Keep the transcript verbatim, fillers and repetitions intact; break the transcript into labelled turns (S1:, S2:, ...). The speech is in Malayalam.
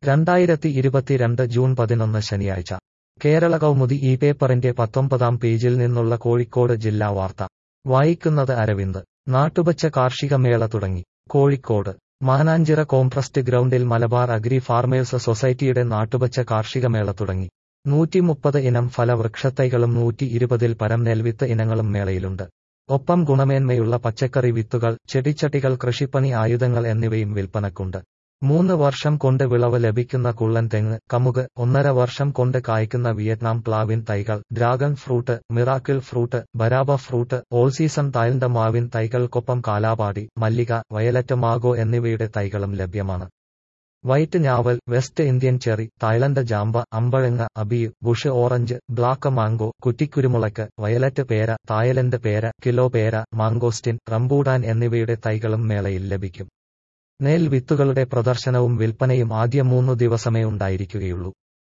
S1: രണ്ടായിരത്തി ഇരുപത്തിരണ്ട് ജൂൺ പതിനൊന്ന് ശനിയാഴ്ച കേരള കൗമുദി ഈ പേപ്പറിന്റെ പത്തൊമ്പതാം പേജിൽ നിന്നുള്ള കോഴിക്കോട് ജില്ലാ വാർത്ത വായിക്കുന്നത് അരവിന്ദ്. നാട്ടുപച്ച കാർഷിക മേള തുടങ്ങി. കോഴിക്കോട് മാനാഞ്ചിറ കോംട്രസ്റ്റ് ഗ്രൗണ്ടിൽ മലബാർ അഗ്രി ഫാർമേഴ്സ് സൊസൈറ്റിയുടെ നാട്ടുപച്ച കാർഷിക മേള തുടങ്ങി. നൂറ്റിമുപ്പത് ഇനം ഫലവൃക്ഷത്തൈകളും നൂറ്റി ഇരുപതിൽ പരം നെൽവിത്ത് ഇനങ്ങളും മേളയിലുണ്ട്. ഒപ്പം ഗുണമേന്മയുള്ള പച്ചക്കറി വിത്തുകൾ, ചെടിച്ചട്ടികൾ, കൃഷിപ്പണി ആയുധങ്ങൾ എന്നിവയും വിൽപ്പനക്കുണ്ട്. മൂന്ന് വർഷം കൊണ്ട് വിളവ് ലഭിക്കുന്ന കുള്ളൻ തെങ്ങ്, കമുക്, ഒന്നര വർഷം കൊണ്ട് കായ്ക്കുന്ന വിയറ്റ്നാം പ്ലാവിൻ തൈകൾ, ഡ്രാഗൺ ഫ്രൂട്ട്, മിറാക്കിൾ ഫ്രൂട്ട്, ബരാബ ഫ്രൂട്ട്, ഓൾ സീസൺ തായ്ലൻഡ് മാവിൻ തൈകൾക്കൊപ്പം കാലാപാടി, മല്ലിക, വയലറ്റ് മാഗോ എന്നിവയുടെ തൈകളും ലഭ്യമാണ്. വൈറ്റ് ഞാവൽ, വെസ്റ്റ് ഇന്ത്യൻ ചെറി, തായ്ലൻഡ് ജാമ്പ, അമ്പഴങ്ങ, അബിയു, ബുഷ് ഓറഞ്ച്, ബ്ലാക്ക് മാംഗോ, കുറ്റിക്കുരുമുളക്ക്, വയലറ്റ് പേര, തായ്ലൻഡ് പേര, കിലോ പേര, മാംഗോസ്റ്റിൻ, റംബൂട്ടാൻ എന്നിവയുടെ തൈകളും മേളയിൽ ലഭിക്കും. നെൽ വിത്തുകളുടെ പ്രദർശനവും വിൽപ്പനയും ആദ്യ മൂന്നു ദിവസമേ ഉണ്ടായിരിക്കുകയുള്ളൂ.